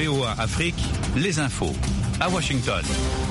VOA Afrique, les infos. À Washington.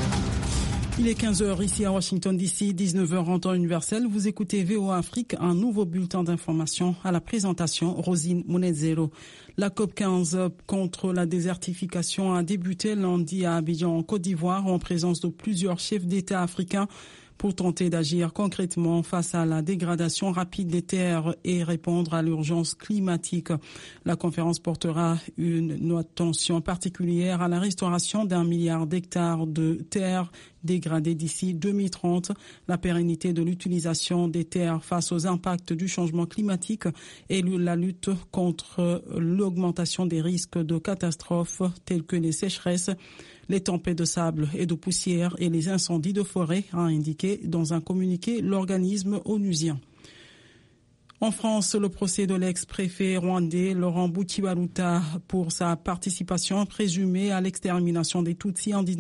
Il est 15h ici à Washington DC, 19h en temps universel. Vous écoutez VOA Afrique, un nouveau bulletin d'information à la présentation Rosine Monezero. La COP15 contre la désertification a débuté lundi à Abidjan en Côte d'Ivoire en présence de plusieurs chefs d'État africains pour tenter d'agir concrètement face à la dégradation rapide des terres et répondre à l'urgence climatique. La conférence portera une attention particulière à la restauration d'1 milliard d'hectares de terres dégradées d'ici 2030, la pérennité de l'utilisation des terres face aux impacts du changement climatique et la lutte contre l'augmentation des risques de catastrophes telles que les sécheresses, les tempêtes de sable et de poussière et les incendies de forêt, a indiqué dans un communiqué l'organisme onusien. En France, le procès de l'ex-préfet rwandais Laurent Butibaruta pour sa participation présumée à l'extermination des Tutsis en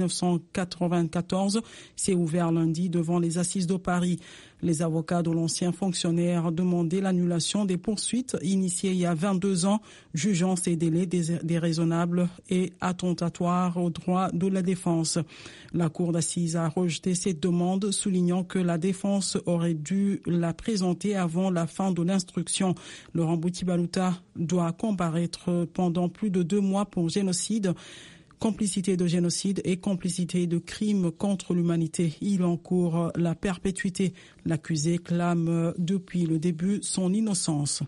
1994 s'est ouvert lundi devant les assises de Paris. Les avocats de l'ancien fonctionnaire demandaient l'annulation des poursuites initiées il y a 22 ans, jugeant ces délais déraisonnables et attentatoires aux droits de la défense. La cour d'assises a rejeté cette demande, soulignant que la défense aurait dû la présenter avant la fin de l'instruction. Laurent Butibaruta doit comparaître pendant plus de 2 mois pour génocide, complicité de génocide et complicité de crimes contre l'humanité. Il encourt la perpétuité. L'accusé clame depuis le début son innocence.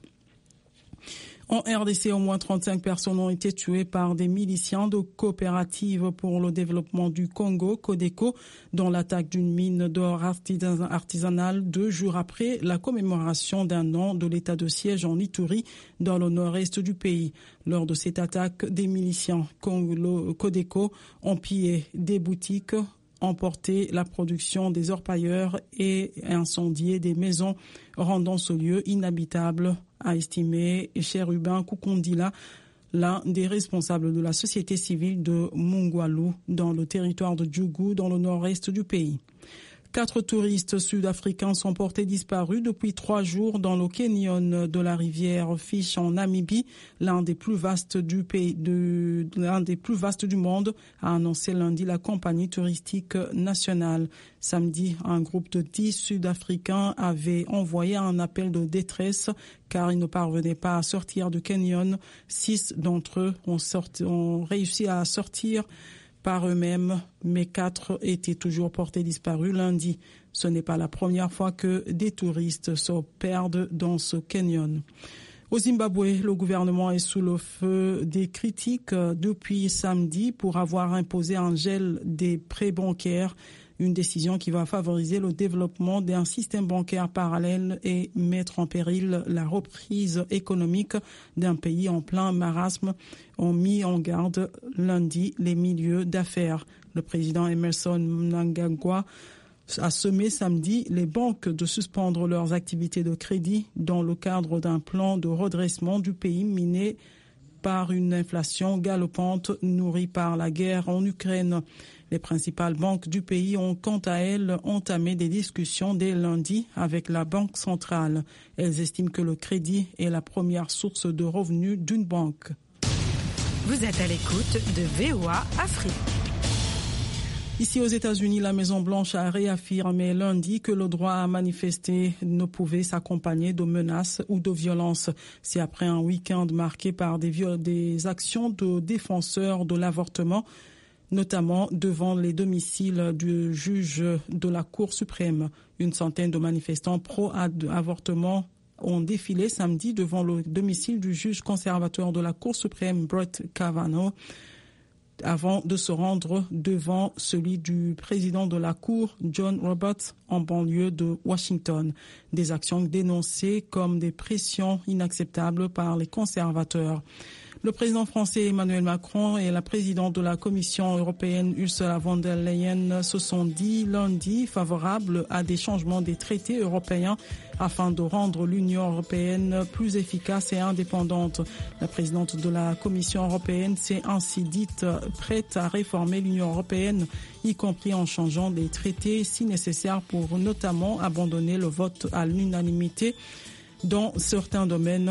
En RDC, au moins 35 personnes ont été tuées par des miliciens de coopérative pour le développement du Congo, Codeco, dans l'attaque d'une mine d'or artisanale 2 jours après la commémoration d'1 an de l'état de siège en Ituri, dans le nord-est du pays. Lors de cette attaque, des miliciens Codeco ont pillé des boutiques, emporté la production des orpailleurs et incendié des maisons, rendant ce lieu inhabitable, a estimé Chérubin Koukondila, l'un des responsables de la société civile de Mungwalu, dans le territoire de Djougou, dans le nord-est du pays. 4 touristes sud-africains sont portés disparus depuis 3 jours dans le canyon de la rivière Fish en Namibie, l'un des plus vastes du monde, a annoncé lundi la compagnie touristique nationale. Samedi, un groupe de 10 Sud-Africains avait envoyé un appel de détresse car ils ne parvenaient pas à sortir du canyon. 6 d'entre eux ont réussi à sortir par eux-mêmes, mais 4 étaient toujours portés disparus lundi. Ce n'est pas la première fois que des touristes se perdent dans ce canyon. Au Zimbabwe, le gouvernement est sous le feu des critiques depuis samedi pour avoir imposé un gel des prêts bancaires, une décision qui va favoriser le développement d'un système bancaire parallèle et mettre en péril la reprise économique d'un pays en plein marasme, ont mis en garde lundi les milieux d'affaires. Le président Emmerson Mnangagwa a sommé samedi les banques de suspendre leurs activités de crédit dans le cadre d'un plan de redressement du pays miné par une inflation galopante nourrie par la guerre en Ukraine. Les principales banques du pays ont quant à elles entamé des discussions dès lundi avec la Banque centrale. Elles estiment que le crédit est la première source de revenus d'une banque. Vous êtes à l'écoute de VOA Afrique. Ici aux États-Unis, la Maison-Blanche a réaffirmé lundi que le droit à manifester ne pouvait s'accompagner de menaces ou de violences. C'est après un week-end marqué par des actions de défenseurs de l'avortement, notamment devant les domiciles du juge de la Cour suprême. Une centaine de manifestants pro-avortement ont défilé samedi devant le domicile du juge conservateur de la Cour suprême, Brett Kavanaugh, avant de se rendre devant celui du président de la Cour, John Roberts, en banlieue de Washington. Des actions dénoncées comme des pressions inacceptables par les conservateurs. Le président français Emmanuel Macron et la présidente de la Commission européenne Ursula von der Leyen se sont dit lundi favorables à des changements des traités européens afin de rendre l'Union européenne plus efficace et indépendante. La présidente de la Commission européenne s'est ainsi dite prête à réformer l'Union européenne, y compris en changeant des traités si nécessaire pour notamment abandonner le vote à l'unanimité dans certains domaines